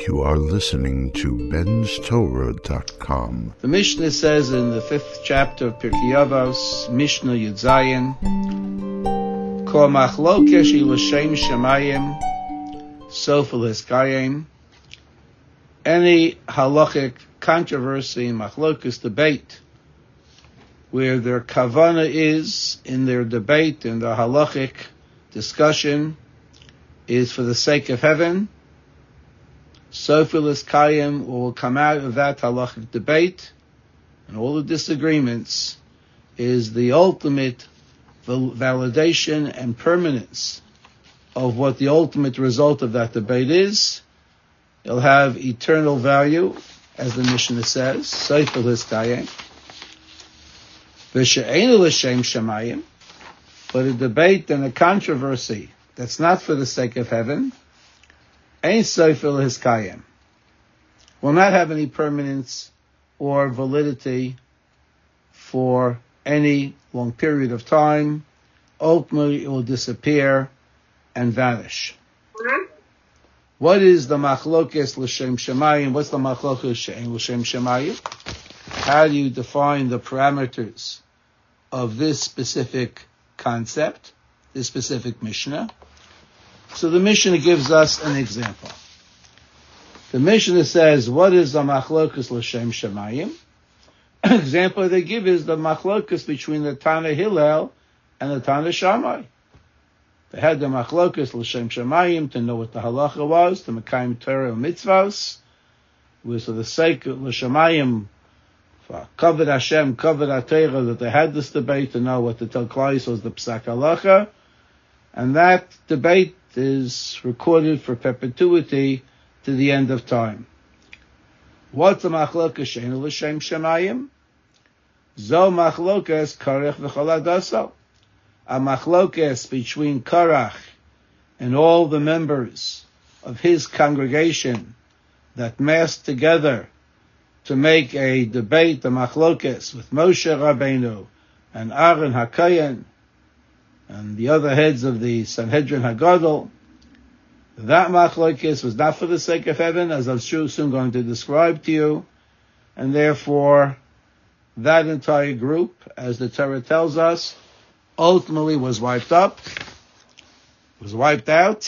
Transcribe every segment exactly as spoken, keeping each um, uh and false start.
You are listening to Ben's Torah dot com. The Mishnah says in the fifth chapter of Pirkei Avos, Mishnah Yud Zayin, Kol machlokesh l'shem shemayim, sofel hiskayim. Any halachic controversy, machlokas debate, where their kavana is in their debate, in the halachic discussion, is for the sake of heaven, Sofil Kayim will come out of that halachic debate, and all the disagreements is the ultimate validation and permanence of what the ultimate result of that debate is. It'll have eternal value, as the Mishnah says, Sofil Kayim. V'she'enu l'shem shemayim, but a debate and a controversy that's not for the sake of heaven, Ein Sofil Hiskayim, will not have any permanence or validity for any long period of time. Ultimately, it will disappear and vanish. Mm-hmm. What is the machlokes l'shem shemayim? What's the machlokes she'ein l'shem shemayim? How do you define the parameters of this specific concept, this specific Mishnah? So the Mishnah gives us an example. The Mishnah says, what is the machlokus l'shem shemayim? An example they give is the machlokus between the Tana Hillel and the Tana Shammai. They had the machlokus l'shem shemayim to know what the halacha was, the mekayim Torah and mitzvahs. It was for the sake of l'shemayim, for kavod Hashem, kavod HaTorah, that they had this debate to know what the Tel Klais was, the psak halacha. And that debate is recorded for perpetuity to the end of time. What's the machlokas she'ein l'shem shemayim? Zo machlokas karech v'chol hadasa. A machlokas between Karach and all the members of his congregation that massed together to make a debate, the machlokas, with Moshe Rabbeinu and Aaron HaKohen and the other heads of the Sanhedrin HaGadol. That machlokes was not for the sake of heaven, as I'm soon going to describe to you, and therefore that entire group, as the Torah tells us, ultimately was wiped up, was wiped out.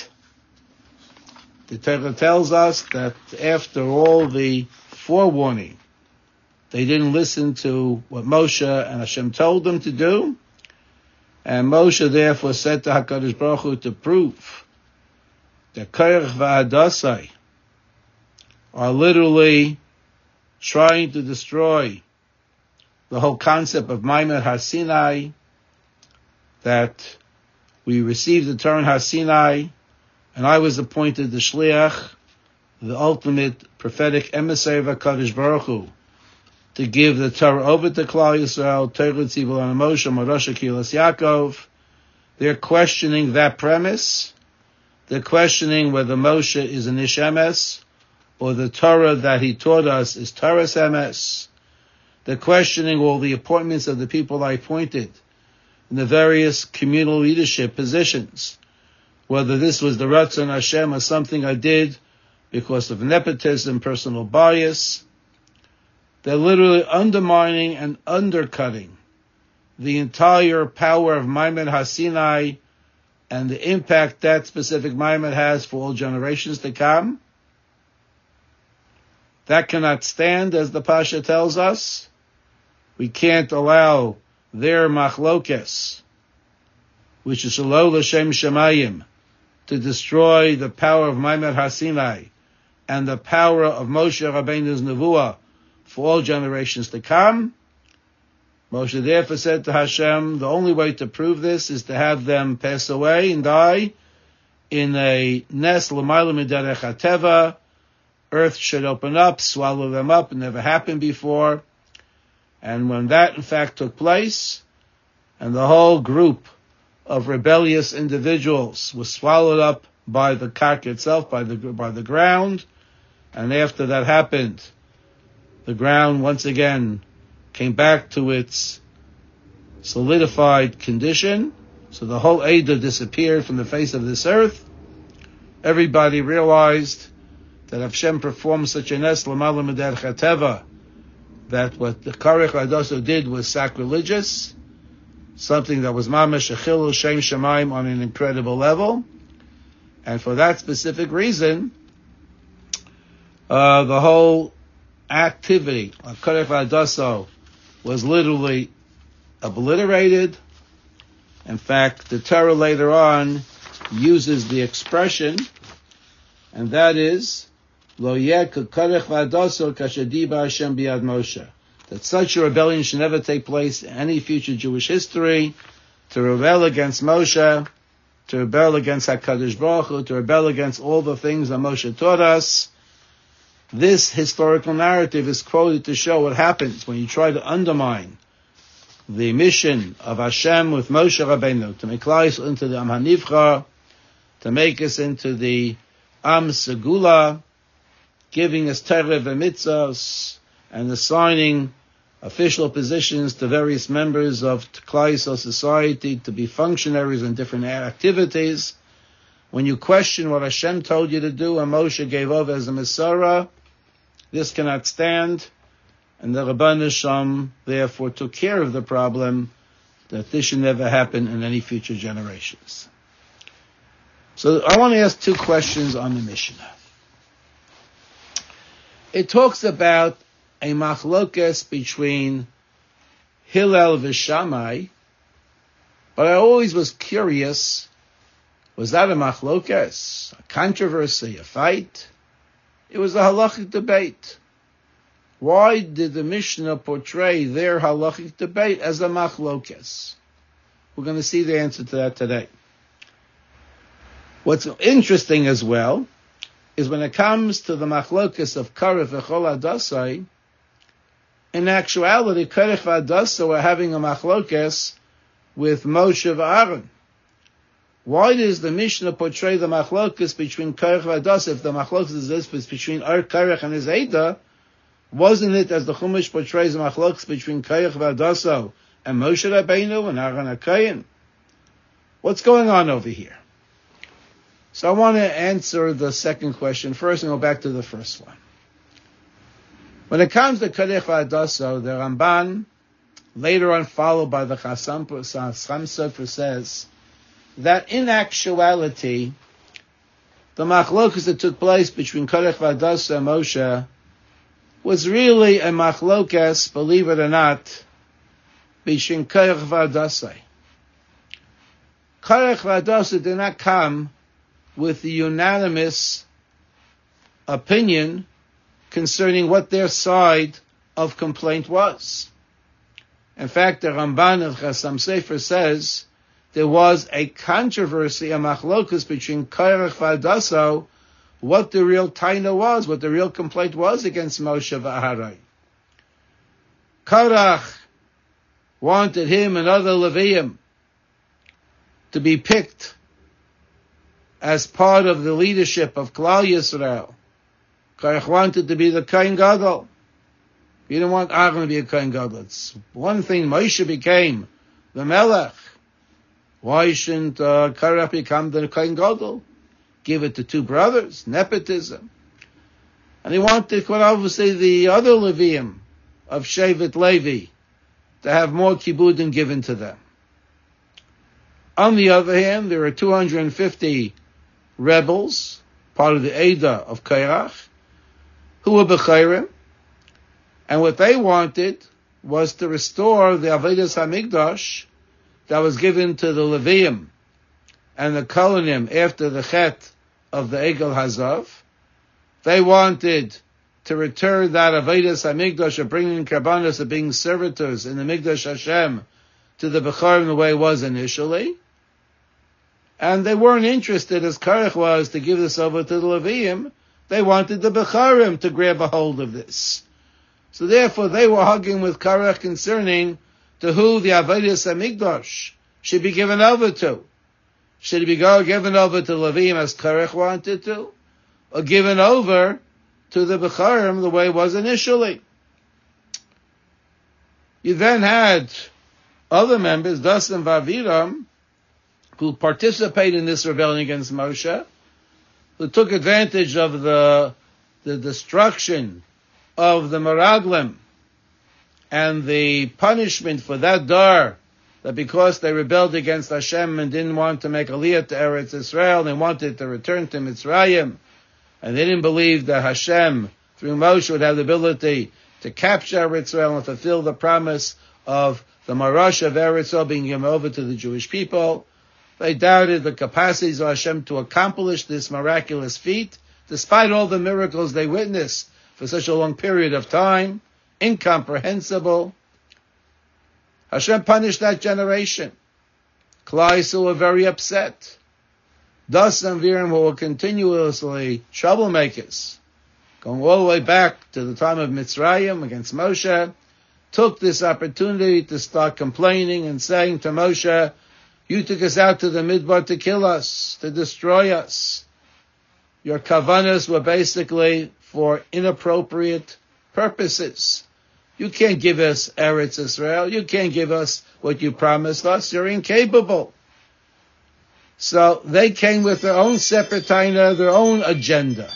The Torah tells us that after all the forewarning, they didn't listen to what Moshe and Hashem told them to do, and Moshe therefore said to HaKadosh Baruch Hu to prove that Korach v'Hadassai are literally trying to destroy the whole concept of Maimed HaSinai, that we received the Torah in HaSinai, and I was appointed the Shliach, the ultimate prophetic emissary of HaKadosh Baruch Hu, to give the Torah over to Klal Yisrael, Torah Tzivul and Moshe, Morasha Kilas Yaakov. They're questioning that premise. They're questioning whether Moshe is an Ish Emes, or the Torah that he taught us is Torah's Emes. They're questioning all the appointments of the people I appointed in the various communal leadership positions, whether this was the Ratzon Hashem or something I did because of nepotism, personal bias. They're literally undermining and undercutting the entire power of Maimed HaSinai and the impact that specific Maimed has for all generations to come. That cannot stand, as the Pasha tells us. We can't allow their machlokes, which is Shelo l'shem shemayim, to destroy the power of Maimed HaSinai and the power of Moshe Rabbeinu's nevuah for all generations to come. Moshe therefore said to Hashem, the only way to prove this is to have them pass away and die in a nes l'mayla miderech hateva. Earth should open up, swallow them up. It never happened before. And when that in fact took place, and the whole group of rebellious individuals was swallowed up by the karka itself, by the by the ground, and after that happened, the ground once again came back to its solidified condition. So the whole Eidah disappeared from the face of this earth. Everybody realized that Hashem performed such a nes l'mala mederech hateva, that what the Karech V'Adaso did was sacrilegious, something that was mamash achilul shem shamayim on an incredible level, and for that specific reason, uh, the whole activity of Karech V'Adaso was literally obliterated. In fact, the Torah later on uses the expression, and that is, Lo yeh k'karech v'adaso kashadiba Hashem biyad Moshe. That such a rebellion should never take place in any future Jewish history, to rebel against Moshe, to rebel against HaKadosh Baruch Hu, to rebel against all the things that Moshe taught us. This historical narrative is quoted to show what happens when you try to undermine the mission of Hashem with Moshe Rabbeinu, to make us into the Am HaNivcha, to make us into the Am Segula, giving us Torah v'mitzvos, and assigning official positions to various members of Klal Yisrael society to be functionaries in different activities. When you question what Hashem told you to do and Moshe gave over as a Mesorah, this cannot stand. And the Rabban Shem therefore took care of the problem that this should never happen in any future generations. So I want to ask two questions on the Mishnah. It talks about a machlokes between Hillel v'Shammai, but I always was curious, was that a machlokes, a controversy, a fight? It was a halachic debate. Why did the Mishnah portray their halachic debate as a machlokes? We're going to see the answer to that today. What's interesting as well is when it comes to the machlokes of Karech v'chol Hadasai, in actuality, Karech v'Hadassah were having a machlokes with Moshe v'Aaron. Why does the Mishnah portray the machlokes between Karech v'Hadassah if the machlokes is this between Ar Karech and his Eidah? Wasn't it, as the Chumash portrays the machlokes between Karech v'Hadassah and Moshe Rabbeinu and Aaron HaKohen? What's going on over here? So I want to answer the second question first and go back to the first one. When it comes to Karech v'Hadassah, the Ramban, later on followed by the Chasam Sofer, says that in actuality, the machlokes that took place between Karech v'Hadassah and Moshe was really a machlokes, believe it or not, between Karech v'Hadassah. Karech v'Hadassah did not come with the unanimous opinion concerning what their side of complaint was. In fact, the Ramban of Chasam Sofer says there was a controversy, a machlokus between Karech v'Hadassah, what the real taina was, what the real complaint was against Moshe v'Aharon. Karech wanted him and other Leviim to be picked as part of the leadership of Klal Yisrael. Karech wanted to be the Kohen Gadol. He didn't want Aaron to be a Kohen Gadol. It's one thing Moshe became the Melech. Why shouldn't uh, Karech become the Kohen Gadol? Give it to two brothers, nepotism. And he wanted, quite obviously, the other Leviim of Shevet Levi to have more kibudim given to them. On the other hand, there are two hundred fifty rebels, part of the Eidah of Karech, who were Bechayrim, and what they wanted was to restore the Avodas HaMikdash that was given to the Leviim and the Kohanim after the Chet of the Egel Hazav. They wanted to return that Avodas HaMikdash of bringing Karbanos, of being servitors in the Mikdash Hashem, to the Bechayrim the way it was initially. And they weren't interested, as Karech was, to give this over to the Leviim. They wanted the Becharim to grab a hold of this. So therefore they were hugging with Karech concerning to who the Avodas HaMikdash should be given over to. Should it be given over to Leviim as Karech wanted to, or given over to the Becharim the way it was initially? You then had other members, Dasan Vaviram, who participated in this rebellion against Moshe, who took advantage of the the destruction of the Meraglim and the punishment for that dar, that because they rebelled against Hashem and didn't want to make Aliyah to Eretz Israel, they wanted to return to Mitzrayim, and they didn't believe that Hashem, through Moshe, would have the ability to capture Eretz Israel and fulfill the promise of the Marash of Eretz Israel being given over to the Jewish people. They doubted the capacities of Hashem to accomplish this miraculous feat, despite all the miracles they witnessed for such a long period of time. Incomprehensible. Hashem punished that generation. Klal Yisrael were very upset. Das and Virim, who were continuously troublemakers, going all the way back to the time of Mitzrayim against Moshe, took this opportunity to start complaining and saying to Moshe, you took us out to the Midbar to kill us, to destroy us. Your kavanas were basically for inappropriate purposes. You can't give us Eretz Israel. You can't give us what you promised us. You're incapable. So they came with their own separate taina, their own agenda.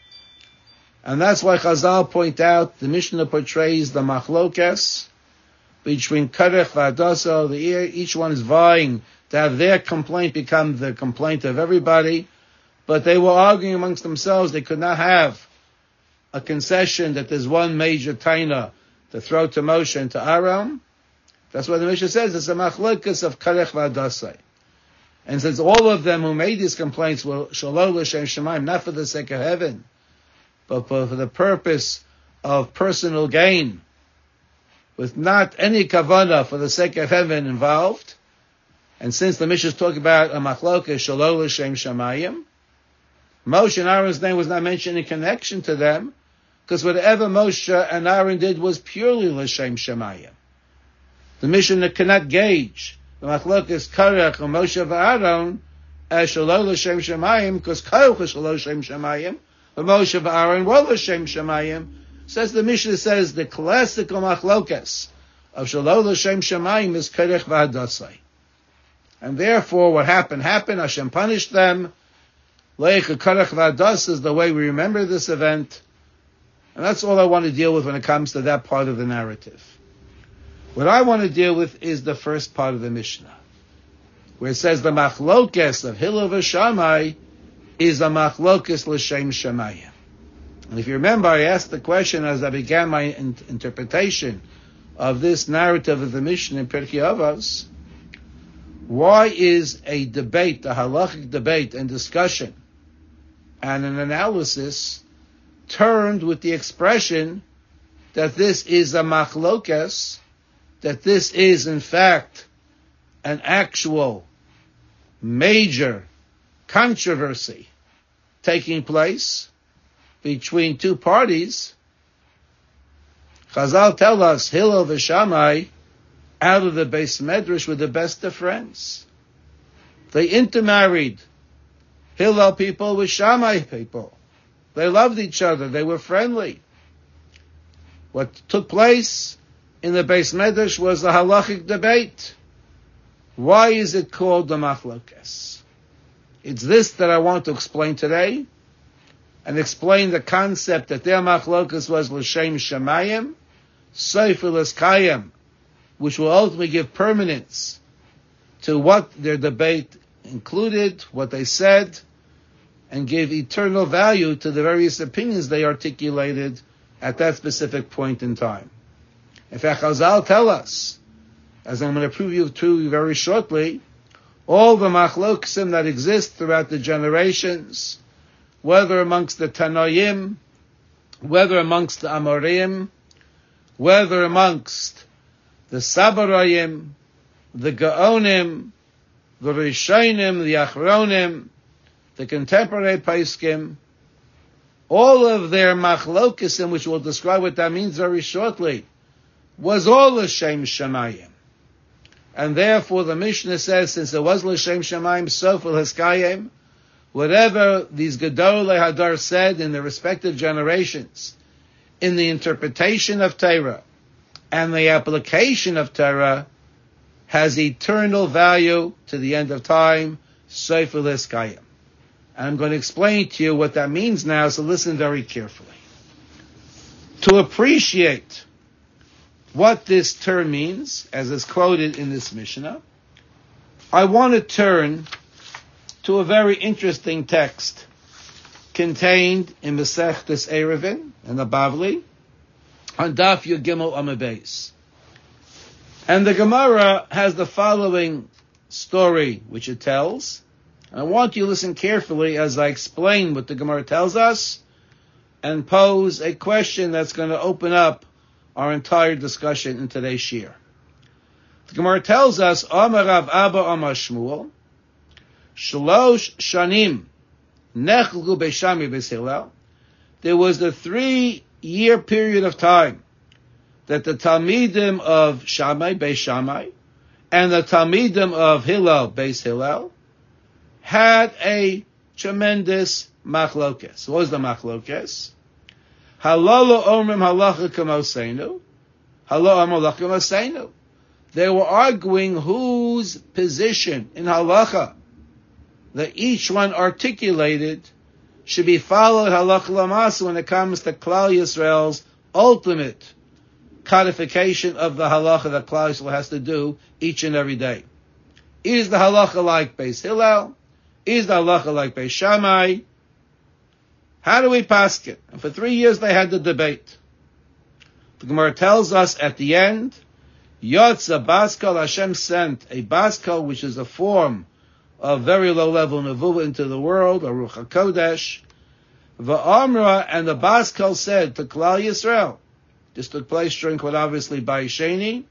And that's why Chazal point out, the Mishnah portrays the machlokas between Karech v'Hadassah. Each one is vying to have their complaint become the complaint of everybody. But they were arguing amongst themselves. They could not have a concession that there's one major taina to throw to Moshe and to Aaron. That's what the Mishnah says. It's a machlokas of Karech v'Hadassah. And since all of them who made these complaints were shalom l'shem shemaim, not for the sake of heaven, but for the purpose of personal gain, with not any kavanah for the sake of heaven involved, and since the Mishnah is talking about a machlokas shalom l'shem shemayim, Moshe and Aaron's name was not mentioned in connection to them, because whatever Moshe and Aaron did was purely l'shem shemayim. The Mishnah cannot gauge the machlokas Karech or Moshe v'Aaron as shalom l'shem shemayim, because Karech is shalom l'shem shemayim, but Moshe v'Aaron were l'shem shemayim. Says the Mishnah says the classical machlokas of shalom l'shem shemayim is Karech v'Hadassah. And therefore what happened happened. Hashem punished them. Leich Karech v'Hadassah is the way we remember this event. And that's all I want to deal with when it comes to that part of the narrative. What I want to deal with is the first part of the Mishnah, where it says the machlokes of Hillel v'Shammai is a machlokes l'shem shemayim. And if you remember, I asked the question as I began my in- interpretation of this narrative of the Mishnah in Pirkei Avos: why is a debate, a halachic debate and discussion and an analysis turned with the expression that this is a machlokes, that this is in fact an actual major controversy taking place between two parties? Chazal tell us Hillel v'Shammai out of the Beis Medrash were the best of friends. They intermarried Hillel people with Shammai people. They loved each other. They were friendly. What took place in the Beis Medrash was the halachic debate. Why is it called the machlokes? It's this that I want to explain today, and explain the concept that their machlokes was l'shem shemayim, seifel eskayim, which will ultimately give permanence to what their debate included, what they said, and give eternal value to the various opinions they articulated at that specific point in time. In fact, Chazal tell us, as I'm going to prove you to you very shortly, all the machloksim that exist throughout the generations, whether amongst the Tanoim, whether amongst the Amorim, whether amongst the Sabarayim, the Gaonim, the Rishonim, the Achronim, the contemporary Paiskim, all of their machlokisim, which we'll describe what that means very shortly, was all l'shem shemayim. And therefore the Mishnah says, since it was l'shem shemayim, sofel haskayim, whatever these Gedolei Hadar said in the respective generations, in the interpretation of Torah and the application of Torah, has eternal value to the end of time, sofel haskayim. And I'm going to explain to you what that means now, so listen very carefully. To appreciate what this term means, as is quoted in this Mishnah, I want to turn to a very interesting text contained in Masechtas Eruvin and the Bavli on Daf Yud Gimel Amud Beis. And the Gemara has the following story which it tells. I want you to listen carefully as I explain what the Gemara tells us and pose a question that's going to open up our entire discussion in today's shir. The Gemara tells us, Amar Rav Abba Amar Shmuel, Shalosh Shanim Nechlu Beis Shammai Beis Hillel. There was a three-year period of time that the Talmidim of Shammai, Beis Shammai, and the Talmidim of Hillel, Beis Hillel, had a tremendous machlokes. What was the machlokes? Halalo omrim halacha kamoseinu. Halo omrim halacha kamoseinu. They were arguing whose position in halacha that each one articulated should be followed halacha l'masa when it comes to Klal Yisrael's ultimate codification of the halacha that Klal Yisrael has to do each and every day. Is the halacha like Beis Hillel? Is the halacha like Beis Shammai? How do we pass it? And for three years they had the debate. The Gemara tells us at the end, Yotza Baskal, Hashem sent a Baskal, which is a form of very low level nevuah into the world, a Ruach HaKodesh. Va'amra, and the Baskal said to Klal Yisrael, this took place during what obviously by Sheni,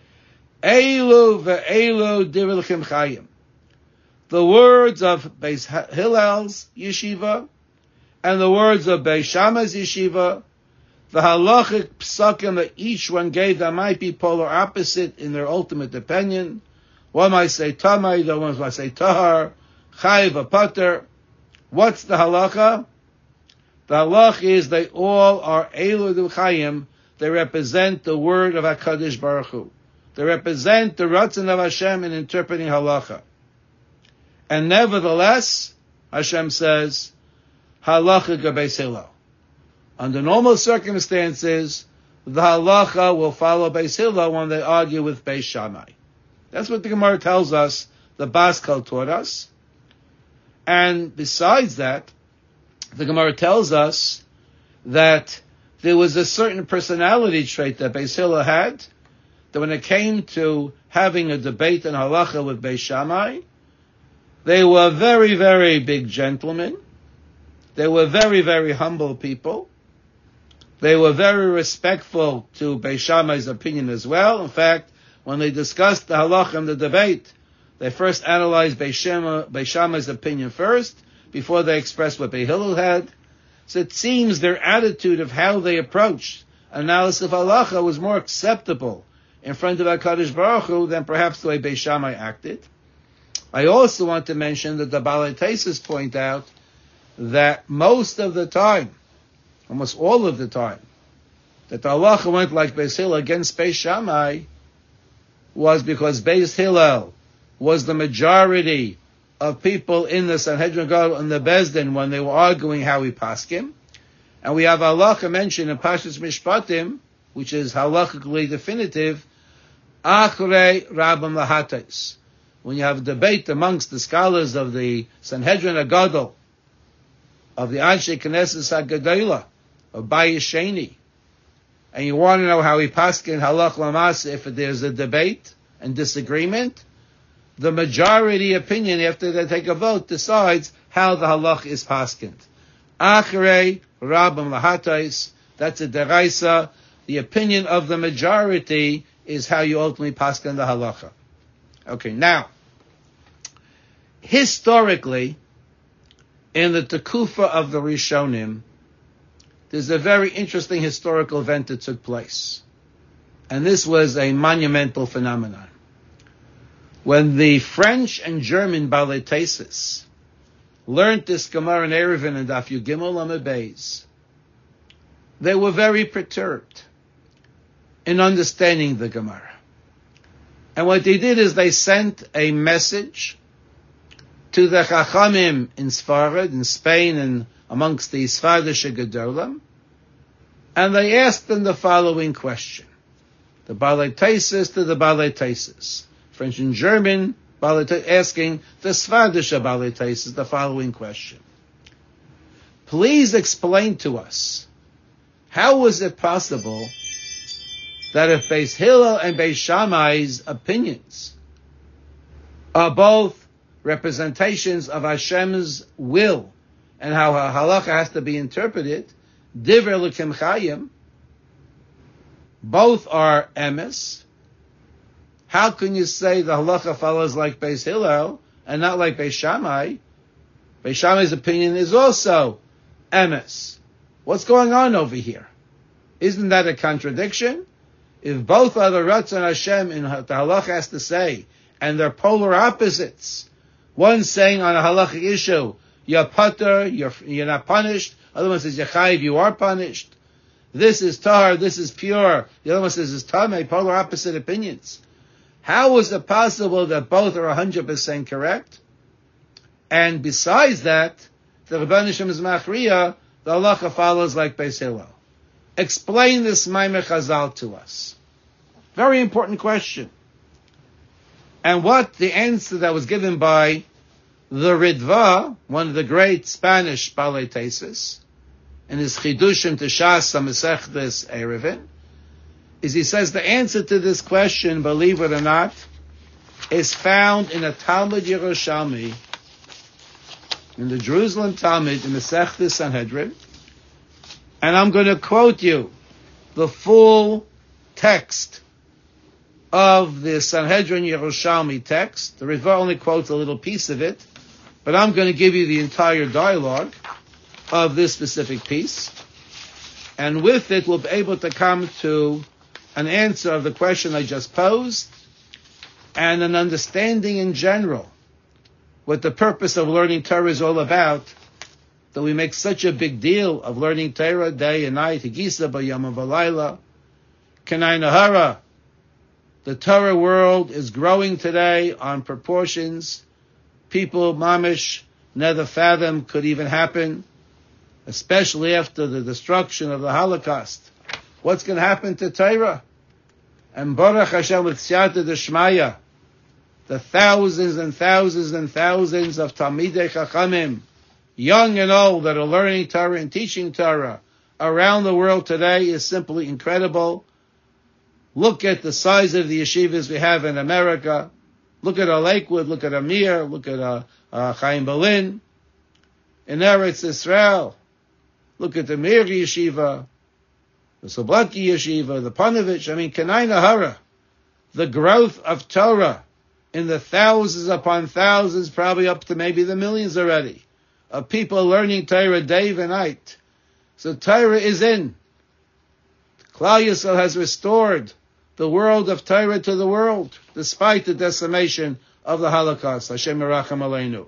Eilu ve'eilu divrei chayim. The words of Beis Hillel's yeshiva and the words of Beis Shammai's yeshiva, the halachic psakim that each one gave that might be polar opposite in their ultimate opinion. One might say tamai, the one might say tahar, chayiv a pater. What's the halacha? The halacha is they all are eilu d'chayim. They represent the word of HaKadosh Baruch Hu. They represent the ratzon of Hashem in interpreting halacha. And nevertheless, Hashem says, halacha Beis Hillel. Under normal circumstances, the halacha will follow Beis Hillel when they argue with Beis Shammai. That's what the Gemara tells us, the Baskal taught us. And besides that, the Gemara tells us that there was a certain personality trait that Beis Hillel had, that when it came to having a debate in halacha with Beis Shammai, they were very, very big gentlemen. They were very, very humble people. They were very respectful to Beis Shammai's opinion as well. In fact, when they discussed the halacha and the debate, they first analyzed Beis Shammai, Beis Shammai's opinion first, before they expressed what Beis Hillel had. So it seems their attitude of how they approached analysis of halacha was more acceptable in front of HaKadosh Baruch Hu than perhaps the way Beis Shammai acted. I also want to mention that the Balei Tesis point out that most of the time, almost all of the time, that the halacha went like Beis Hillel against Beis Shammai was because Beis Hillel was the majority of people in the Sanhedrin Gadol and the Bezdin when they were arguing how we paskim. And we have halacha mentioned in Parshas Mishpatim, which is halachically definitive, achrei rabbim lahatais. When you have a debate amongst the scholars of the Sanhedrin Gadol, of the Anshe Knesset HaGadolah, of Bayis Sheni, and you want to know how he paskin halach lamas if there's a debate and disagreement, the majority opinion after they take a vote decides how the halach is paskind. Achrei rabbim lahatais, that's a deraisa. The opinion of the majority is how you ultimately paskin the halacha. Okay, now, historically, in the Tekufa of the Rishonim, there's a very interesting historical event that took place. And this was a monumental phenomenon. When the French and German Balei Tesis learned this Gemara and Eruvin and Daf Yud Gimel Amud Beis, they were very perturbed in understanding the Gemara. And what they did is they sent a message to the Chachamim in Sfarad, in Spain, and amongst the Sfardish Gedolim, and they asked them the following question. The Balei Taisis to the Balei Taisis. French and German, Balei Taisis, asking the Sfardish Balei Taisis the following question. Please explain to us, how was it possible that if Beis Hillel and Beis Shammai's opinions are both representations of Hashem's will and how a halacha has to be interpreted, Divrei Elokim Chayim, both are emes, how can you say the halacha follows like Beis Hillel and not like Beis Shammai? Beis Shammai's opinion is also emes. What's going on over here? Isn't that a contradiction? If both are the Ratzon Hashem in what the halacha has to say, and they're polar opposites, one saying on a halachic issue, you're pater, you're, you're not punished. Other one says, you're chayiv, you are punished. This is tar, this is pure. The other one says, it's tamei, polar opposite opinions. How is it possible that both are one hundred percent correct? And besides that, the Rebbeinu Shem is machriya, the halacha follows like Beis Hillel. Explain this Maimer Chazal to us. Very important question. And what the answer that was given by the Ritva, one of the great Spanish Balei Taisis, in his Chidushim to Shas HaMesechtes Erevin, is he says the answer to this question, believe it or not, is found in a Talmud Yerushalmi, in the Jerusalem Talmud, in Mesechtes Sanhedrin, and I'm going to quote you the full text of the Sanhedrin Yerushalmi text. The Ritva only quotes a little piece of it, but I'm going to give you the entire dialogue of this specific piece. And with it, we'll be able to come to an answer of the question I just posed, and an understanding in general what the purpose of learning Torah is all about, that we make such a big deal of learning Torah day and night, Higisa b'yom v'layla, Kenai Nahara. The Torah world is growing today on proportions people, mamish, never fathom could even happen, especially after the destruction of the Holocaust. What's going to happen to Torah? And Baruch Hashem with Siyata D'Shmaya, the thousands and thousands and thousands of Talmidei Chachamim, young and old, that are learning Torah and teaching Torah around the world today is simply incredible. Look at the size of the yeshivas we have in America. Look at our Lakewood, look at Amir, look at uh, uh, Chaim Berlin. In Eretz Israel, look at the Meir Yeshiva, the Soblotki Yeshiva, the Panovich. I mean, Kenai Nahara, the growth of Torah in the thousands upon thousands, probably up to maybe the millions already, of people learning Torah day and night. So Torah is in. Klal Yisrael has restored the world of Torah to the world, despite the decimation of the Holocaust. Hashem Yeracham Aleinu.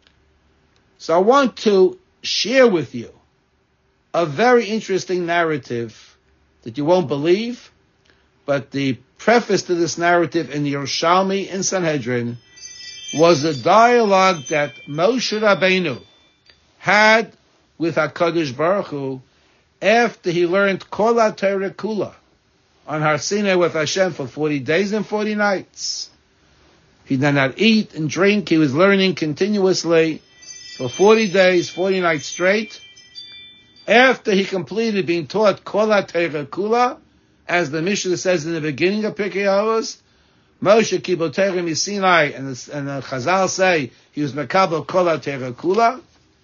So I want to share with you a very interesting narrative that you won't believe, but the preface to this narrative in Yerushalmi in Sanhedrin was a dialogue that Moshe Rabbeinu had with HaKadosh Baruch Hu after he learned Kol HaTorah Kula on Har Sinai with Hashem for forty days and forty nights. He did not eat and drink. He was learning continuously for forty days, forty nights straight. After he completed being taught Kol HaTorah Kula, as the Mishnah says in the beginning of Pirkei Avos, Moshe Kibul Torah Misinai, and the, and the Chazal say he was Mekabel Kol HaTorah Kula.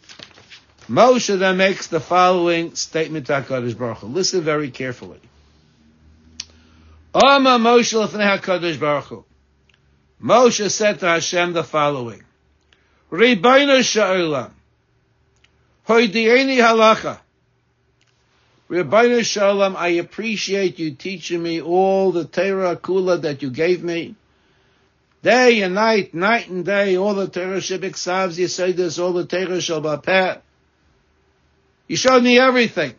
Moshe then makes the following statement to HaKadosh Baruch Hu. Listen very carefully. Oma Moshe l'fnei HaKadosh Baruch Hu. Moshe said to Hashem the following. Ribono shel olam, hoidieni halacha. Ribono shel olam, I appreciate you teaching me all the Torah Kula that you gave me. Day and night, night and day, all the Torah shebiksav yesodus, all the Torah shel bapeh. You showed me everything.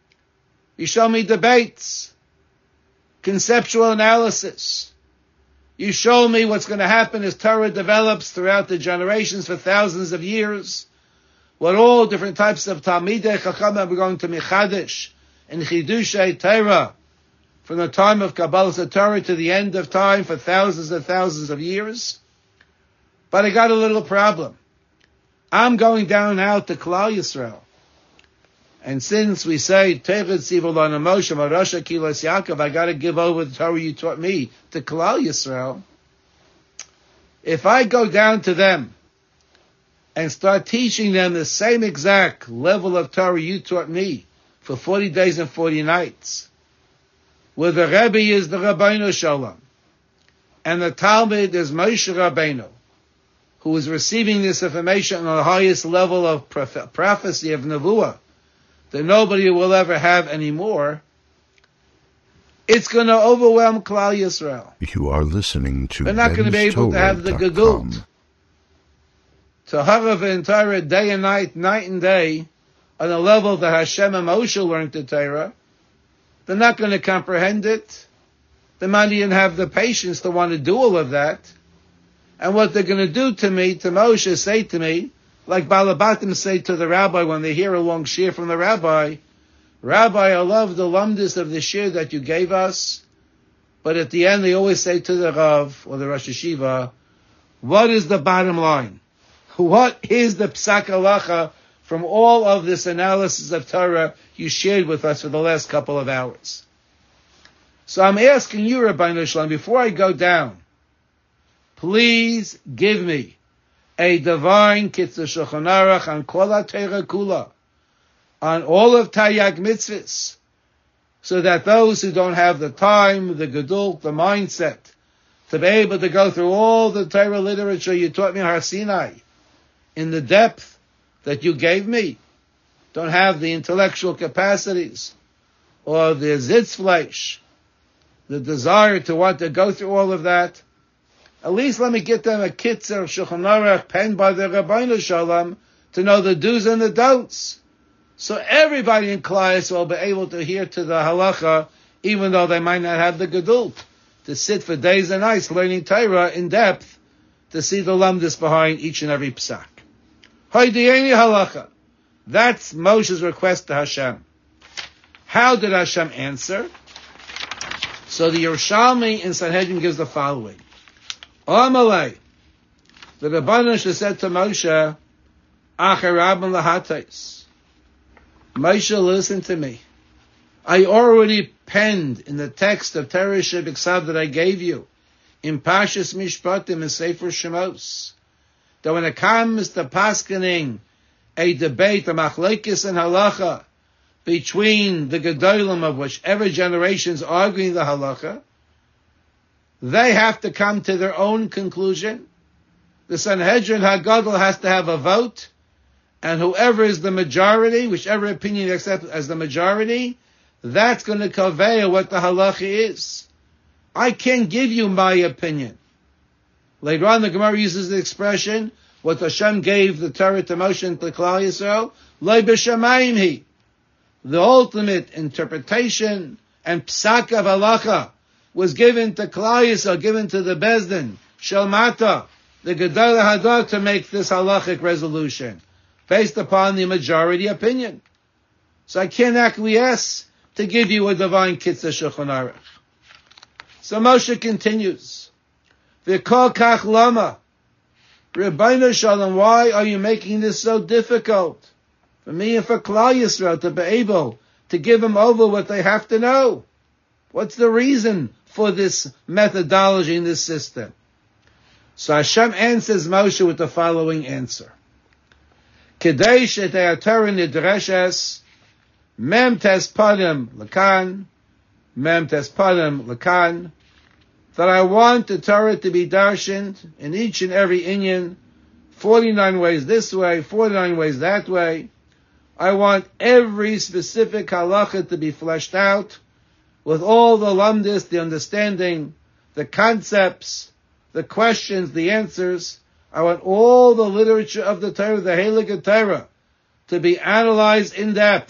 You showed me debates, conceptual analysis. You show me what's going to happen as Torah develops throughout the generations for thousands of years. What all different types of Talmidei Chachamim are going to Mechadish and Chidushay Torah from the time of Kabbalah Torah to the end of time for thousands and thousands of years. But I got a little problem. I'm going down now to Klal Yisrael. And since we say, Teichet Tzivulana Moshe, Marasha Kilas Yaakov, I got to give over the Torah you taught me to Klal Yisrael. If I go down to them and start teaching them the same exact level of Torah you taught me for forty days and forty nights, where the Rebbe is the Rabbeinu Shalom, and the Talmud is Moshe Rabbeinu, who is receiving this information on the highest level of proph- prophecy of Nevuah, that nobody will ever have anymore, it's going to overwhelm Klal Yisrael. You are listening to They're not going to be able to have the Gedult to harav in Torah day and night, night and day, on a level that Hashem and Moshe learned the Torah. They're not going to comprehend it. They might even have the patience to want to do all of that. And what they're going to do to me, to Moshe, say to me, like Balabatim say to the rabbi when they hear a long shir from the rabbi, Rabbi, I love the lumdis of the shir that you gave us, but at the end they always say to the Rav or the Rosh Yeshiva, what is the bottom line? What is the psak halacha from all of this analysis of Torah you shared with us for the last couple of hours? So I'm asking you, Rabbeinu Shalom, before I go down, please give me a divine Kitzur Shulchan Aruch on Kol HaTorah Kula, on all of Taryag Mitzvahs, so that those who don't have the time, the gedult, the mindset, to be able to go through all the Torah literature you taught me in Har Sinai, in the depth that you gave me, don't have the intellectual capacities, or the zitzfleisch, the desire to want to go through all of that, at least let me get them a Kitzur Shulchan Aruch penned by the Rabbeinu Shalom to know the do's and the don'ts. So everybody in Klal will be able to hear to the halacha, even though they might not have the gedult to sit for days and nights learning Torah in depth to see the lumdis behind each and every psak. Hoydiyeni halacha. That's Moshe's request to Hashem. How did Hashem answer? So the Yerushalmi in Sanhedrin gives the following. Amalei, the Rebbeinu said to Moshe, Acharabim lahatais. Moshe, listen to me. I already penned in the text of Torah Shebiksav that I gave you, in Pashas Mishpatim and Sefer Shemos, that when it comes to paskening a debate, a machlekes and halacha, between the gedolim of whichever generation is arguing the halacha, they have to come to their own conclusion. The Sanhedrin HaGadol has to have a vote, and whoever is the majority, whichever opinion they accept as the majority, that's going to convey what the halacha is. I can't give you my opinion. Later on, the Gemara uses the expression, what Hashem gave the Torah to Moshe and to Klal Yisrael, Lo b'shamayim hi. The ultimate interpretation and psak of halacha was given to Klal Yisrael, given to the Bezdin, Shel Mata, the Gedolei Hador, to make this halachic resolution, based upon the majority opinion. So I can't acquiesce to give you a divine Kitzur Shulchan Aruch. So Moshe continues, V'kol kach lama, Rebbeinu Shalom, why are you making this so difficult for me and for Klal Yisrael to be able to give them over what they have to know? What's the reason for this methodology in this system? So Hashem answers Moshe with the following answer. Kedei shetei Torah nidreshes mem tes padim lakan, mem tes padim lakan, that I want the Torah to be darshaned in each and every inyan, forty-nine ways this way, forty-nine ways that way. I want every specific halacha to be fleshed out, with all the lumdis, the understanding, the concepts, the questions, the answers. I want all the literature of the Torah, the Heilige Torah, to be analyzed in depth.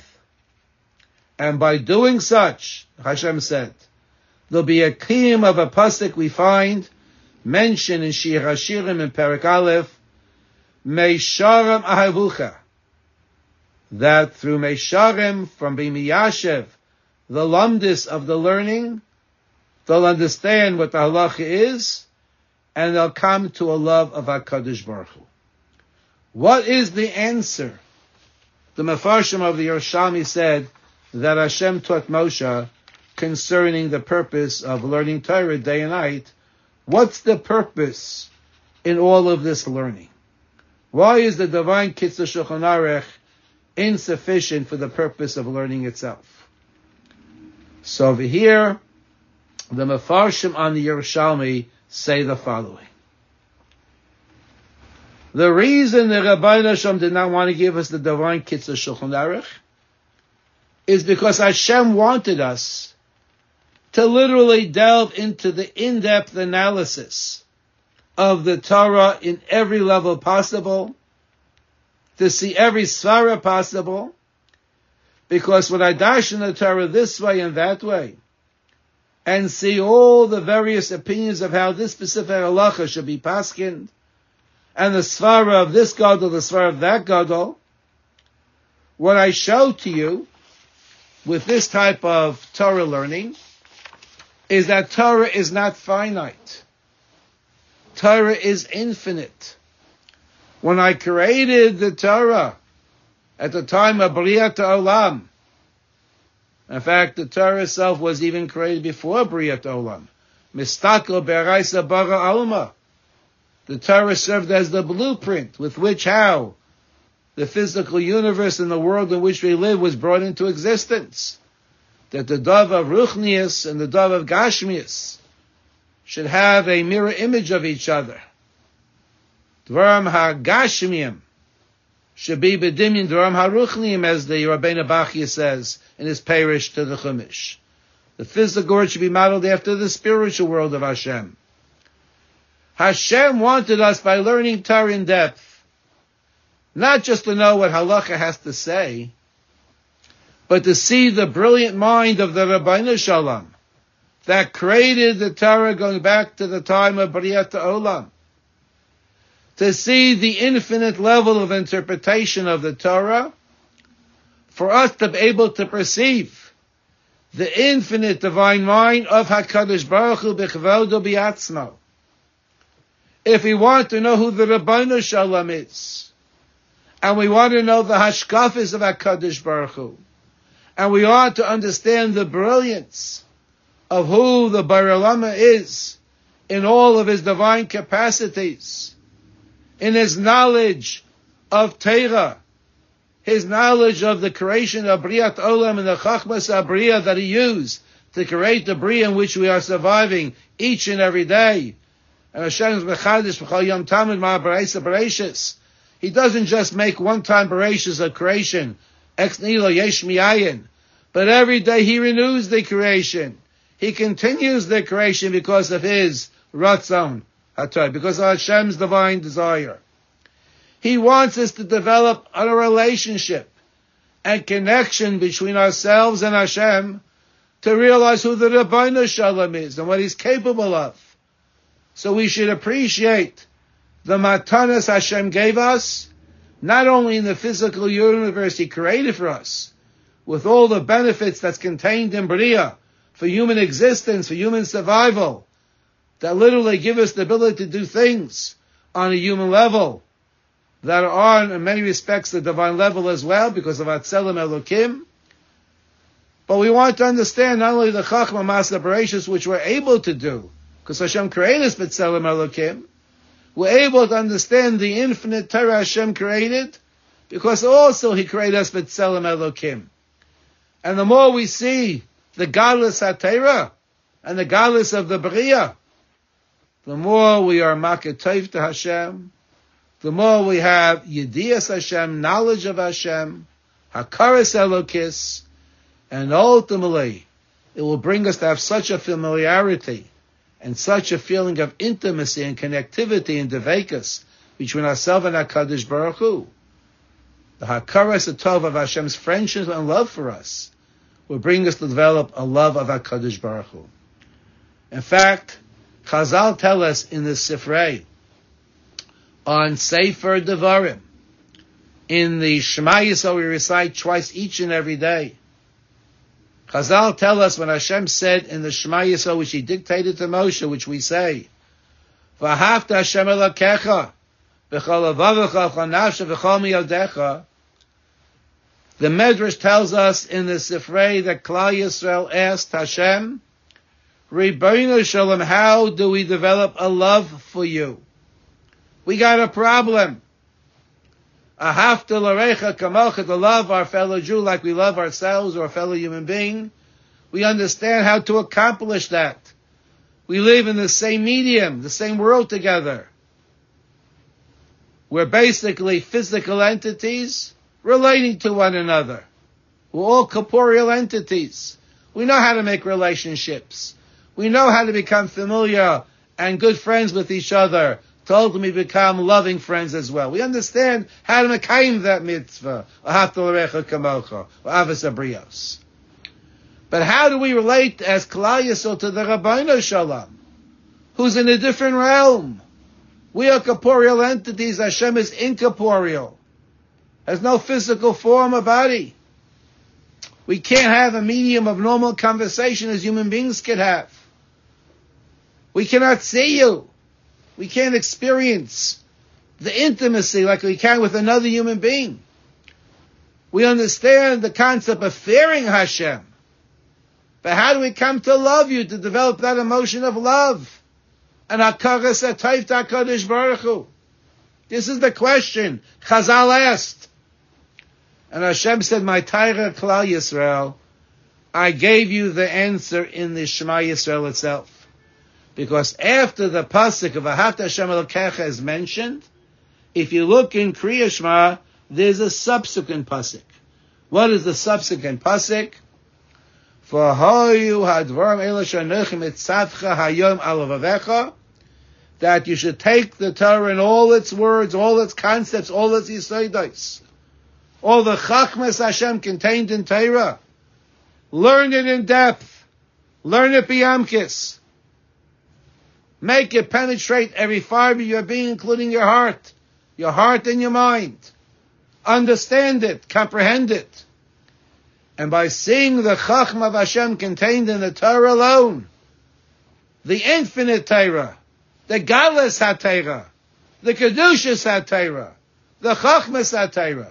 And by doing such, Hashem said, there'll be a kiyum of a pasuk we find mentioned in Shir HaShirim in Perek Aleph, Meisharim Ahavucha, that through Meisharim, from being Miyashev, the lumdis of the learning, they'll understand what the halacha is, and they'll come to a love of HaKadosh Baruch Hu. What is the answer? The Mefarshim of the Yerushalmi said that Hashem taught Moshe concerning the purpose of learning Torah day and night. What's the purpose in all of this learning? Why is the divine Kitzur Shulchan Aruch insufficient for the purpose of learning itself? So over here, the Mefarshim on the Yerushalmi say the following. The reason the Rabbeinu Shalom did not want to give us the divine Kitzur Shulchan Aruch is because Hashem wanted us to literally delve into the in-depth analysis of the Torah in every level possible, to see every svara possible, because when I dash in the Torah this way and that way, and see all the various opinions of how this specific halacha should be paskined, and the svara of this gadol, the svara of that gadol, what I show to you with this type of Torah learning is that Torah is not finite. Torah is infinite. When I created the Torah at the time of Briat Olam, in fact, the Torah itself was even created before Briat Olam. Mistakel Beraisa Bara Alma. The Torah served as the blueprint with which how the physical universe and the world in which we live was brought into existence. That the dove of Ruchnius and the dove of Gashmius should have a mirror image of each other. Dvaram ha-Gashmiyim should be bedimyin Dvaram ha-Ruchniim, as the Rabbeinu Bachya says in his parish to the Chumash. The physical world should be modeled after the spiritual world of Hashem. Hashem wanted us, by learning Torah in depth, not just to know what halacha has to say, but to see the brilliant mind of the Rabbeinu Shalom that created the Torah going back to the time of Briat Olam. To see the infinite level of interpretation of the Torah, for us to be able to perceive the infinite divine mind of HaKadosh Baruch Hu b'chavodo b'atzmo. If we want to know who the Rabbeinu Shalom is, and we want to know the hashkafis of HaKadosh Baruch Hu, and we ought to understand the brilliance of who the Bar Olam is in all of his divine capacities, in his knowledge of Torah, his knowledge of the creation of Briat Olam and the Chachmas HaBriah that he used to create the Briah in which we are surviving each and every day. And Hashem's Mechadish B'chol Yom Tamid Ma'abarayis Bereshis. He doesn't just make one-time Bereshis of creation, ex nihilo yesh mi'ayin, but every day he renews the creation. He continues the creation because of his Ratzon HaTorah, because of Hashem's divine desire. He wants us to develop a relationship and connection between ourselves and Hashem to realize who the Rabbeinu Shalom is and what he's capable of. So we should appreciate the matanas Hashem gave us, not only in the physical universe he created for us, with all the benefits that's contained in Bria, for human existence, for human survival, that literally give us the ability to do things on a human level, that are on, in many respects, the divine level as well, because of Atzelim Elokim. But we want to understand not only the Chachma Masa Bereshis, which we're able to do, because Hashem created us B'Tselem Elokim, we're able to understand the infinite Torah Hashem created, because also He created us B'Tselem Elokim. And the more we see the godless HaTorah and the godless of the Bria, the more we are Makatayv to Hashem, the more we have Yediyas Hashem, knowledge of Hashem, Hakaras Elokis, and ultimately it will bring us to have such a familiarity and such a feeling of intimacy and connectivity and devekas between ourselves and HaKadosh Baruch Hu. The Hakaras Tov of Hashem's friendship and love for us will bring us to develop a love of HaKadosh Baruch Hu. In fact, Chazal tell us in the Sifrei on Sefer Devarim, in the Shema Yisrael we recite twice each and every day. Chazal tell us when Hashem said in the Shema Yisrael, which He dictated to Moshe, which we say, "V'ahavta Hashem Elokecha v'chol levavecha v'chol nafshecha v'chol miyodecha." The Medrash tells us in the Sifrei that Klal Yisrael asked Hashem, Ribono Shalom, how do we develop a love for you? We got a problem. Ahavta l'recha kamocha, to love our fellow Jew like we love ourselves or a fellow human being. We understand how to accomplish that. We live in the same medium, the same world together. We're basically physical entities relating to one another. We're all corporeal entities. We know how to make relationships. We know how to become familiar and good friends with each other, to ultimately become loving friends as well. We understand how to mekayim that mitzvah. But how do we relate as Klal Yisrael to the Ribono Shalom, who's in a different realm? We are corporeal entities. Hashem is incorporeal, has no physical form or body. We can't have a medium of normal conversation as human beings can have. We cannot see you. We can't experience the intimacy like we can with another human being. We understand the concept of fearing Hashem. But how do we come to love you, to develop that emotion of love? And hakaras atayv HaKadosh Baruch Hu. This is the question Chazal asked. And Hashem said, my Torah Klal Yisrael, I gave you the answer in the Shema Yisrael itself. Because after the pasuk of Ahavta Hashem Elokecha is mentioned, if you look in Kriya Shema, there's a subsequent pasuk. What is the subsequent pasuk? For hoyu hadvarim ela shanechim etzavcha hayom alavavecha, that you should take the Torah in all its words, all its concepts, all its yisodos, all the chachmas Hashem contained in Torah. Learn it in depth. Learn it b'yamkis. Make it penetrate every fiber of your being, including your heart. Your heart and your mind. Understand it. Comprehend it. And by seeing the chachma of Hashem contained in the Torah alone, the infinite Torah, the Galus HaTorah, the Kedushas HaTorah, the Chachmas HaTorah,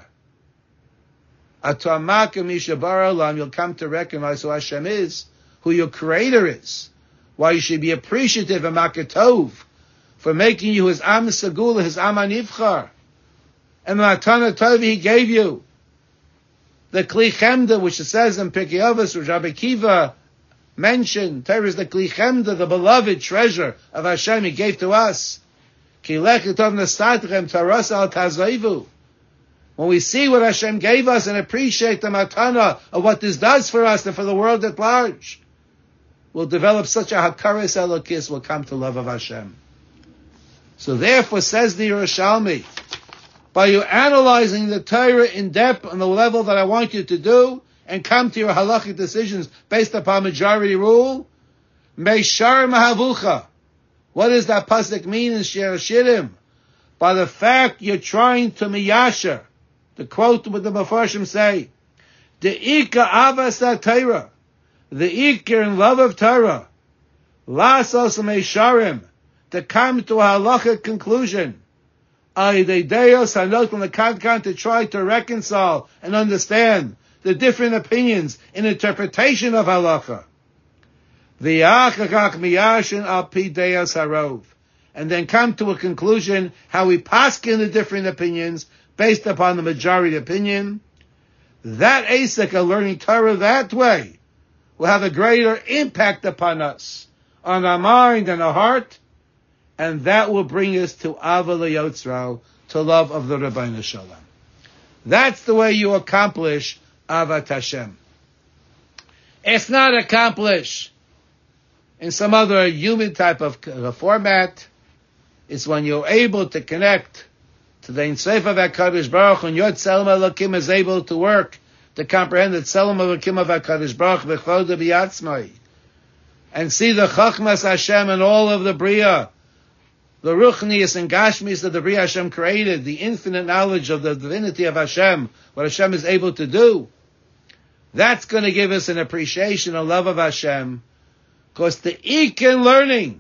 Atamaka Misha Baralam, you'll come to recognize who Hashem is, who your Creator is, why you should be appreciative of Makatov for making you his Am Segula, his Am Anivchar, and the Matana Tov he gave you, the Kli Chemda, which it says in Pirkei Avos, which Rabbi Kiva mentioned, Torah is the Kli Chemda, the beloved treasure of Hashem he gave to us. Ki lechetov nastatchem taras al tazoivu. When we see what Hashem gave us and appreciate the matana of what this does for us and for the world at large, we'll develop such a hakaras elokis, we'll come to love of Hashem. So therefore, says the Yerushalmi, by you analyzing the Torah in depth on the level that I want you to do, and come to your halachic decisions based upon majority rule, meishar mahavucha. What does that pasuk mean in Shir Shirim? By the fact you're trying to miyasher, the quote what the Mefarshim say, the ikar avas Torah, the ikar in love of Torah, lasos meisharim, to come to a halachic conclusion, aidedeos hanot from the kankan, to try to reconcile and understand the different opinions in interpretation of halacha. The achakach miyashin al pi deos harov, and then come to a conclusion how we paskin the different opinions based upon the majority opinion. That asik of learning Torah that way will have a greater impact upon us, on our mind and our heart, and that will bring us to Ava L'Yotzro, to love of the Ribono Shalom. That's the way you accomplish Avat Hashem. It's not accomplished in some other human type of uh, format. It's when you're able to connect to the Ein Sof of HaKadosh Baruch Hu, and your Tzelem Elokim is able to work to comprehend the Tzelem Elokim of HaKadosh Baruch Hu, B'chvodo B'yatzmai. and see the Chachmas Hashem and all of the Bria, the Ruchnius and Gashmis that the Bria Hashem created, the infinite knowledge of the divinity of Hashem, what Hashem is able to do, that's going to give us an appreciation, a love of Hashem, because the ik in learning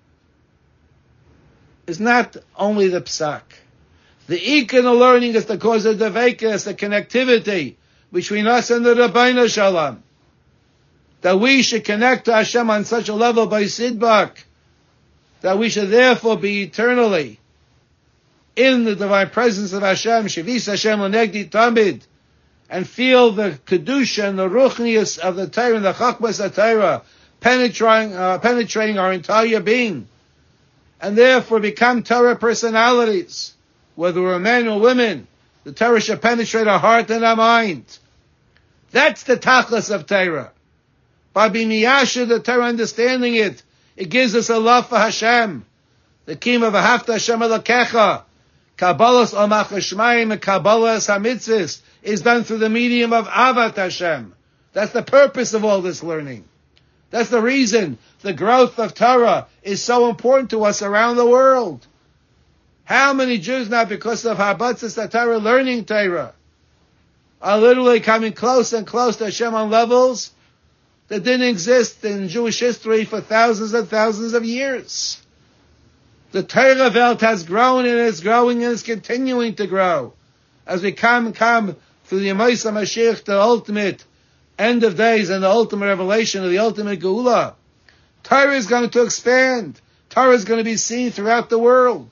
is not only the psak. The ik in the learning is the cause of the vekas, the connectivity between us and the Rabbeinu Shalom. That we should connect to Hashem on such a level by Sidbak, that we should therefore be eternally in the divine presence of Hashem, Shavis Hashem L'negdi Tamid, and feel the Kedusha and the Ruchnius of the Torah and the Chachmas of Torah penetrating, uh, penetrating our entire being, and therefore become Torah personalities, whether we're men or women. The Torah should penetrate our heart and our mind. That's the Tachlis of Torah. By being miyasher, the Torah, understanding it, it gives us a love for Hashem. The Kim of Ahavta Hashem Elokecha, Kabbalas Omach Hashmayim and Kabbalas HaMitzvahs is done through the medium of Avat Hashem. That's the purpose of all this learning. That's the reason the growth of Torah is so important to us around the world. How many Jews now, because of Habatzis Torah, learning Torah, are literally coming close and close to Hashem on levels that didn't exist in Jewish history for thousands and thousands of years. The Torah Welt has grown and is growing and is continuing to grow as we come come through the Yemaisa Mashiach, the ultimate end of days and the ultimate revelation of the ultimate Geula. Torah is going to expand. Torah is going to be seen throughout the world.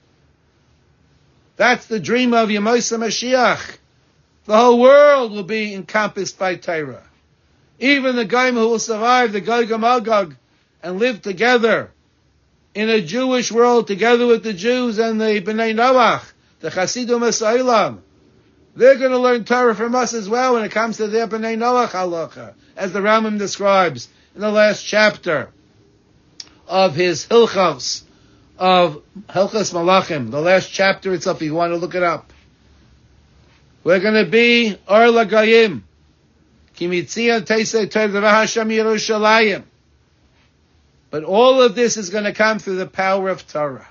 That's the dream of Yemaisa Mashiach. The whole world will be encompassed by Torah. Even the Goyim who will survive the Gog and Magog and live together in a Jewish world together with the Jews and the Bnei Noach, the Chasidim Esailam, they're going to learn Torah from us as well when it comes to their Bnei Noach halacha, as the Rambam describes in the last chapter of his Hilchos, of Hilchos Malachim, the last chapter itself, if you want to look it up. We're going to be Or Lagayim, Kimitzion Teisei Torah Hashem Yerushalayim. But all of this is going to come through the power of Torah.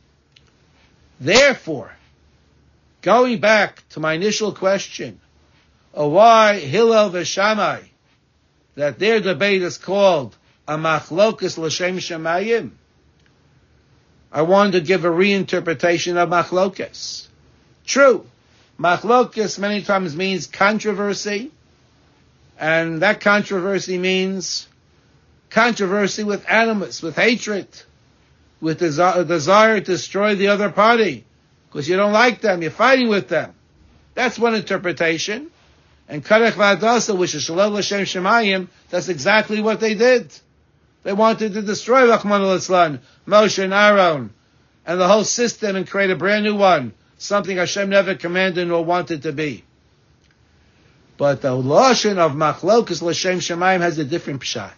Therefore, going back to my initial question of why Hillel v'Shammai, that their debate is called a machlokus l'shem shemayim, I wanted to give a reinterpretation of machlokus. True, machlokus many times means controversy, and that controversy means controversy with animus, with hatred, with desi- desire to destroy the other party, because you don't like them, you're fighting with them. That's one interpretation. And Karech V'Adasa, which is Shalom L'Shem Shemayim, that's exactly what they did. They wanted to destroy Rachmana litzlan, Moshe and Aaron, and the whole system and create a brand new one, something Hashem never commanded nor wanted to be. But the Lashon of Machlokus L'Shem Shemayim has a different pshat.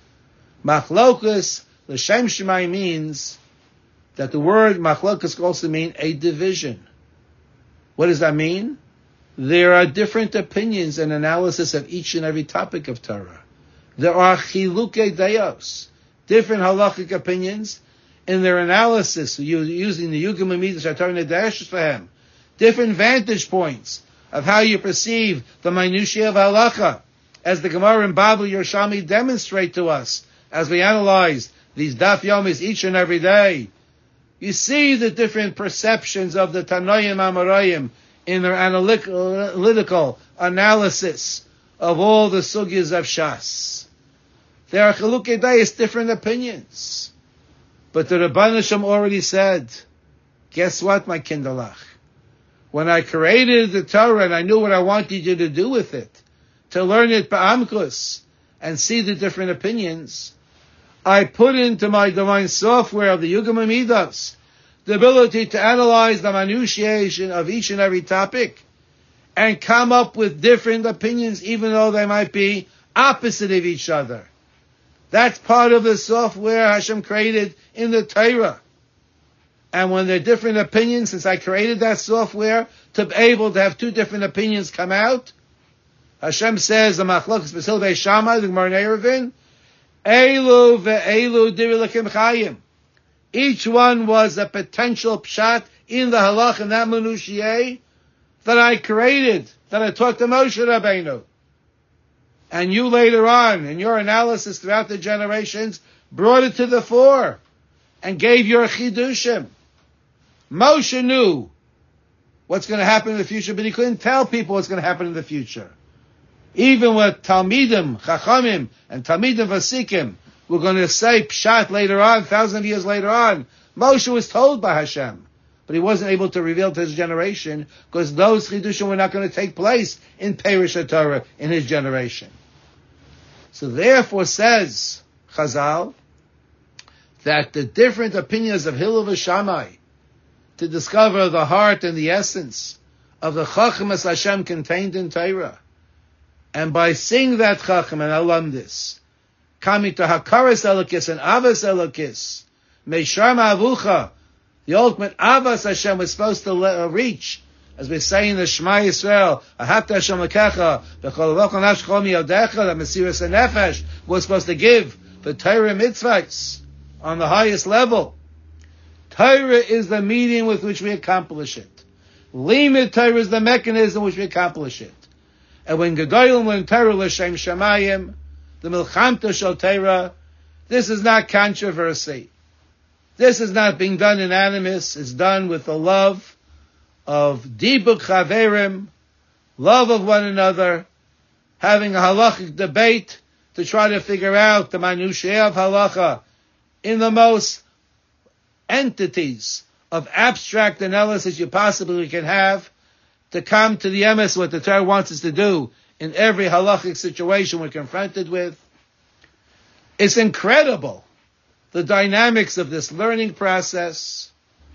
Machlokus L'Shem Shemayim means that the word Machlokus can also mean a division. What does that mean? There are different opinions and analysis of each and every topic of Torah. There are chilukei dayos, different halachic opinions in their analysis, using the Yugam Amidas HaTorah Nedash Fahem, different vantage points of how you perceive the minutiae of halacha, as the Gemara and Babel Yerushalmi demonstrate to us as we analyze these daf yomis each and every day. You see the different perceptions of the Tanoim Amarayim in their analytical analysis of all the sugyas of Shas. There are chilukei dayos, different opinions. But the Rebbeinu Shem already said, guess what, my kinderlach? When I created the Torah and I knew what I wanted you to do with it, to learn it ba'amkus and see the different opinions, I put into my divine software of the Yugam Amidas the ability to analyze the minutiation of each and every topic and come up with different opinions, even though they might be opposite of each other. That's part of the software Hashem created in the Torah. And when there are different opinions, since I created that software to be able to have two different opinions come out, Hashem says, the Machlokes B'Sil Beis Shammai, the Gemara in Eruvin, Elu ve'elu dirilakim chayim. Each one was a potential pshat in the halach and that minutiae that I created, that I taught to Moshe Rabbeinu. And you later on, in your analysis throughout the generations, brought it to the fore and gave your chidushim. Moshe knew what's going to happen in the future, but he couldn't tell people what's going to happen in the future. Even with Talmidim, Chachamim, and Talmidim Vasikim, we're going to say Pshat later on, thousand of years later on. Moshe was told by Hashem, but he wasn't able to reveal to his generation because those chidushim were not going to take place in Perish Torah in his generation. So therefore says Chazal that the different opinions of Hillel v'Shammai to discover the heart and the essence of the Chacham as Hashem contained in Torah. And by seeing that Chacham and Alamdis, coming to Hakaras Elokis and Avas Elokis, Meishar Ma'avucha, the ultimate Avas Hashem was supposed to le- reach, as we say in the Shema Yisrael, Ahavta Hashem Lekecha, B'chol V'chol Nafsh Chol Miyodecha, the Mesiras HaNefesh, was supposed to give the Torah mitzvahs on the highest level. Torah is the medium with which we accomplish it. Limit Torah is the mechanism which we accomplish it. And when Gedolim learn Torah l'shem Shamayim, the Milchamta Shel Torah, this is not controversy. This is not being done in animus. It's done with the love of Dibuk Chaverim, love of one another, having a halachic debate to try to figure out the minutiae of halacha in the most entities of abstract analysis you possibly can have to come to the emes, what the Torah wants us to do in every halachic situation we're confronted with. It's incredible, the dynamics of this learning process.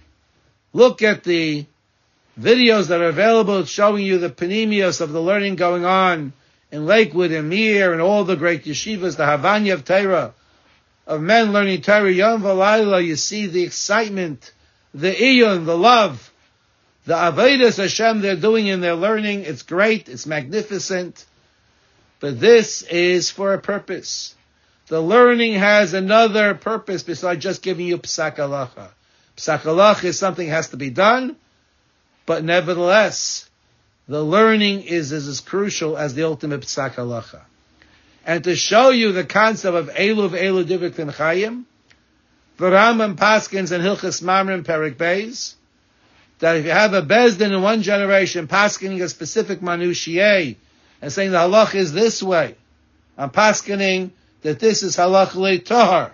Look at the videos that are available showing you the panemios of the learning going on in Lakewood and Mir and all the great yeshivas, the Havanya of Torah, of men learning Torah Yom V'Layla. You see the excitement, the iyun, the love, the avodas Hashem they're doing in their learning. It's great, it's magnificent, but this is for a purpose. The learning has another purpose besides just giving you psak halacha. Psak halacha is something that has to be done, but nevertheless, the learning is, is as crucial as the ultimate psak halacha. And to show you the concept of Elu v'Elu Divrik Chayim, the Rambam Paskins and Hilchas Mamrim Perik Beis, that if you have a Bezdin in one generation paskening a specific minutiae and saying the halach is this way, I'm paskening that this is halach le'tohar,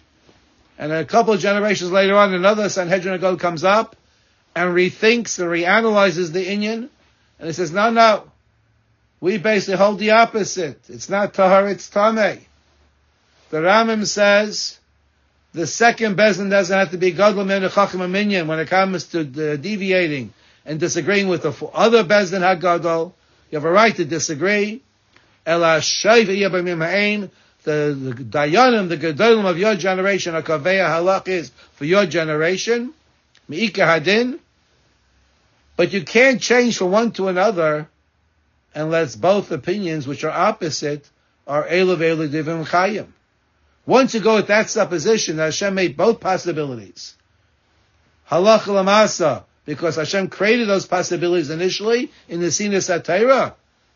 and a couple of generations later on, another Sanhedrin Agol comes up and rethinks and reanalyzes the inyan, and he says, no, no, we basically hold the opposite. It's not tahar, it's tameh. The Rambam says the second bezin doesn't have to be gadol min chacham minyan when it comes to uh, deviating and disagreeing with the other bezin hagadol. You have a right to disagree. Ela shayv yabamim ha'im. The the dayanim, the gedolim of your generation, a kaveya halach is for your generation. Mi'ika hadin. But you can't change from one to another unless both opinions, which are opposite, are Elu v'Elu Divim Chayim. Once you go with that supposition, that Hashem made both possibilities. Halach l'masa, because Hashem created those possibilities initially in the Sinas HaTorah.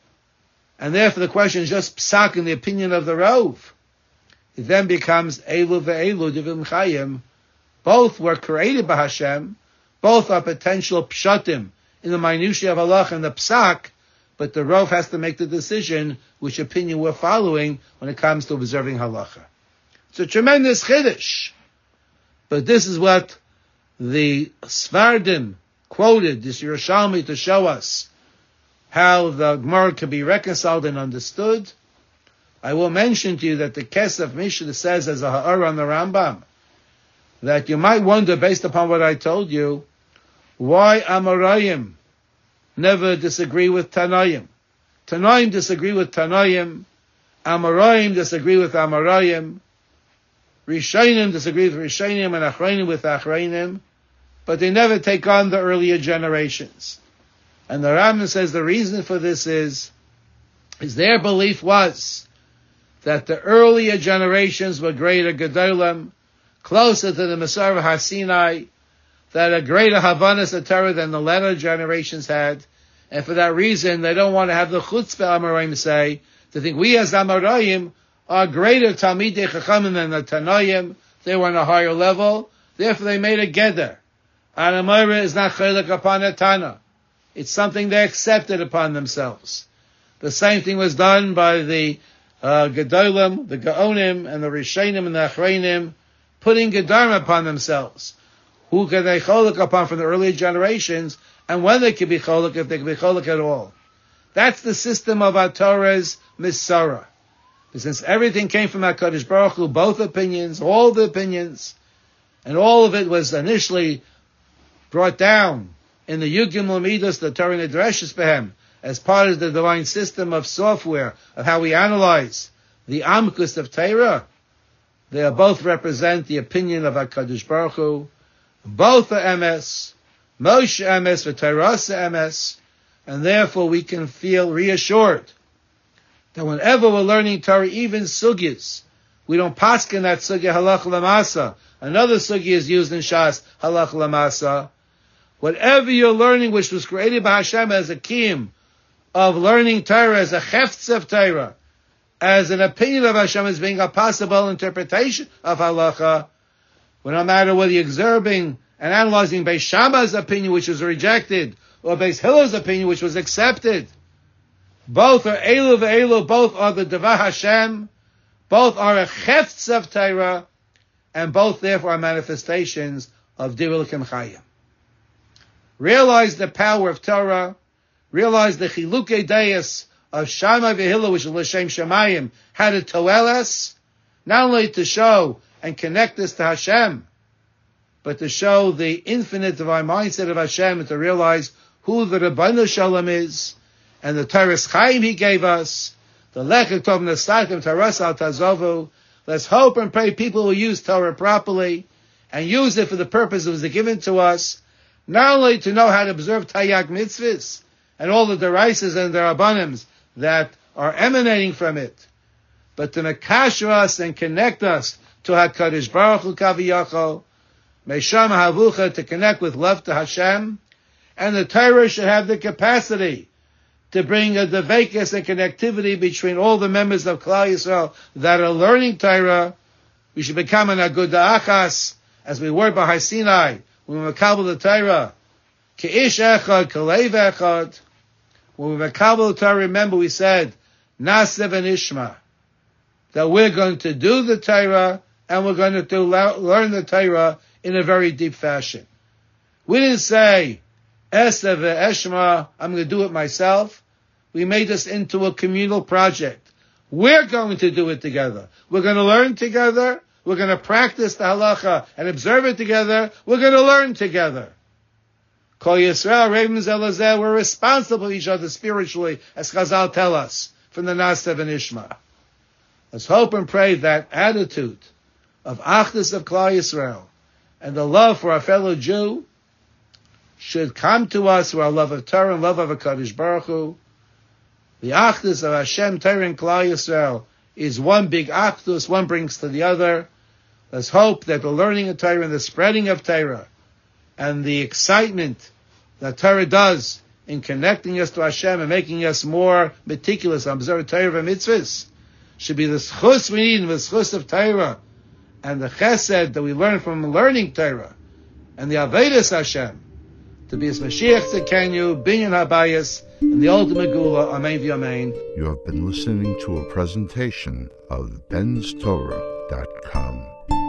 And therefore the question is just psak in the opinion of the Rov. It then becomes Elu v'Elu Divim Chayim. Both were created by Hashem. Both are potential pshatim in the minutiae of halach and the psak, but the Rov has to make the decision which opinion we're following when it comes to observing halacha. It's a tremendous chiddush. But this is what the Svardim quoted, this Yerushalmi, to show us how the Gemara can be reconciled and understood. I will mention to you that the Kesef Mishnah says as a ha'ara on the Rambam, that you might wonder, based upon what I told you, why Amarayim never disagree with Tanayim. Tanayim disagree with Tanayim. Amarayim disagree with Amarayim. Rishayim disagree with Rishayim, and Achrayim with Achrayim. But they never take on the earlier generations. And the Rambam says the reason for this is, is their belief was that the earlier generations were greater Gedolim, closer to the Masar HaSinai, that a greater Havanas of Torah than the latter generations had, and for that reason they don't want to have the Chutzpah Amoraim say, to think we as Amoraim are greater Talmidei Chachamim than the Tanoim, they were on a higher level, therefore they made a Geder. An Amora is not Chelik upon a Tana. It's something they accepted upon themselves. The same thing was done by the uh, Gedolim, the Gaonim, and the Rishonim and the Achreinim, putting Gedarim upon themselves. Who can they Cholik upon from the earlier generations, and when they could be Cholik, if they could be Cholik at all. That's the system of our Torah's Misara. Since everything came from HaKadosh Baruch Hu, both opinions, all the opinions, and all of it was initially brought down in the Yugim Lamidas, the Torah and the Dreshes Behem, as part of the divine system of software, of how we analyze the Amkus of Torah. They both represent the opinion of HaKadosh Baruch Hu. Both are M S, Moshe M S, V'Torah M S, and therefore we can feel reassured that whenever we're learning Torah, even sugis, we don't paskin that sugya halach lamasa. Another sugya is used in Shas, halach lamasa. Whatever you're learning, which was created by Hashem as a kiyum of learning Torah, as a cheftz of Torah, as an opinion of Hashem as being a possible interpretation of halacha, well, no matter whether you're observing and analyzing Beis Shammai's opinion, which was rejected, or Beis Hillel's opinion, which was accepted, both are Elu ve'Elu, both are the Devah Hashem, both are a cheftz of Torah, and both therefore are manifestations of Dirul Kim Chayim. Realize the power of Torah, realize the Chilukei Deis of Shammai ve'Hillel, which is L'Shem Shemayim, how to toel us, not only to show and connect us to Hashem, but to show the infinite divine mindset of Hashem, and to realize who the Rabbeinu Shalom is, and the Torah's Chaim He gave us, the Lekek Tov Nastakim Taras Al Tazovu. Let's hope and pray people will use Torah properly, and use it for the purpose it was given to us, not only to know how to observe Taryag Mitzvahs, and all the deraises and the Rabbanims that are emanating from it, but to mekasher us and connect us to HaKadosh Baruch Hu Kaviyachol, Meisham Havucha, to connect with love to Hashem, and the Torah should have the capacity to bring a devekus and connectivity between all the members of Klal Yisrael that are learning Torah. We should become an aguda achas, as we were by Sinai, when we makabel the Torah, Ke'ish echad, Kalev echad. When we makabel the Torah, remember we said, Nasev and Ishma, that we're going to do the Torah, and we're going to do, learn the Torah in a very deep fashion. We didn't say, Esev Eshma, I'm going to do it myself. We made this into a communal project. We're going to do it together. We're going to learn together. We're going to practice the halacha and observe it together. We're going to learn together. Kol Yisrael, Ravens Elazeh, we're responsible for each other spiritually, as Chazal tell us, from the Nasev and Ishma. Let's hope and pray that attitude of Achdus of Klal Yisrael and the love for our fellow Jew should come to us through our love of Torah and love of HaKadosh Baruch Hu. The Achdus of Hashem, Torah, and Klal Yisrael is one big Achdus, one brings to the other. Let's hope that the learning of Torah and the spreading of Torah and the excitement that Torah does in connecting us to Hashem and making us more meticulous on observing Torah and mitzvahs should be the schus we need, the schus of Torah, and the chesed that we learn from learning Torah, and the Avodas Hashem, to be as Mashiach Tzidkenu, Binyan Habayis, and the ultimate Gula, Amen v'Amen. You have been listening to a presentation of Ben's Torah dot com.